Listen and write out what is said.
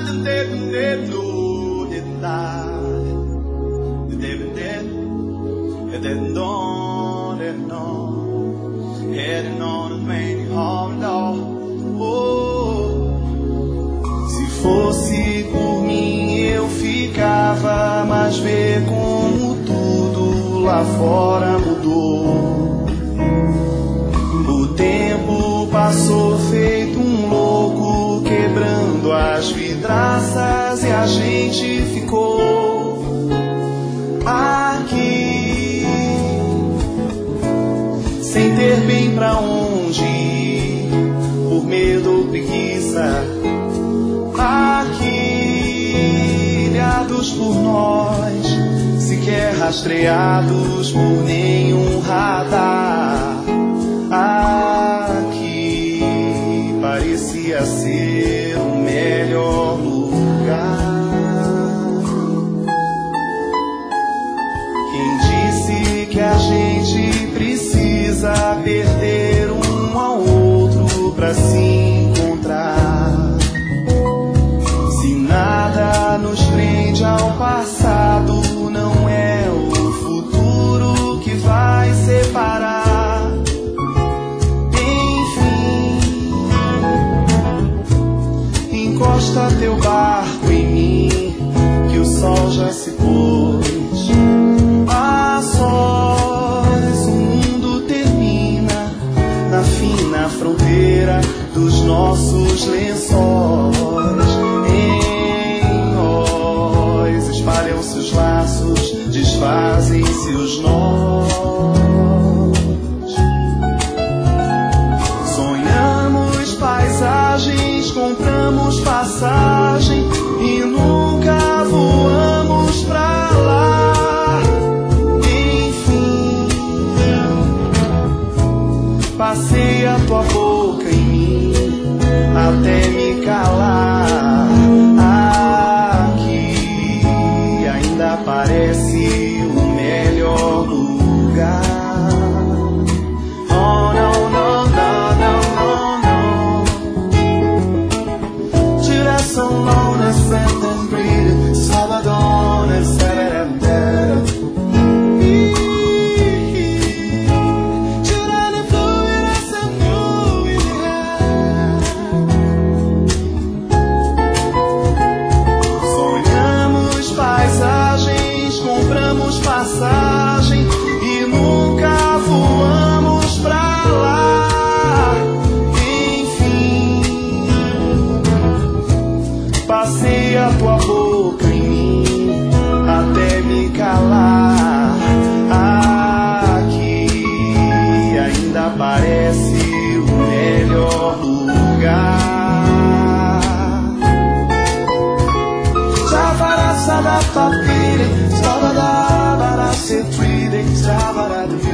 Se fosse por mim eu ficava, mas vê como tudo lá fora mudou. O tempo passou feito um louco, quebrando as vidraças, e a gente ficou aqui sem ter bem pra onde ir, por medo ou preguiça, aqui ilhados por nós, sequer rastreados por nenhum radar. Aqui parecia ser o melhor lugar. Quem disse que a gente precisa perder um ao outro pra se encontrar? Se nada nos prende ao passado, não é o futuro que vai separar. Enfim, encosta teu barco em mim, que o sol já se pôs. A sós o mundo termina na fina fronteira dos nossos lençóis. Em nós espalham-se os laços, desfazem-se os nós. Sonhamos paisagens, compramos passagem e nunca voamos pra lá. Enfim, passei a tua boca em mim até me calar. Aqui ainda parece o melhor lugar. Oh no, no, no, no, no, no. Just alone and sent and breathe, Salvador and Saturday. Passagem e nunca voamos pra lá. Enfim, passei a tua boca em mim até me calar. Aqui ainda parece o melhor lugar. Javara sada papire, stava da se treating, stava da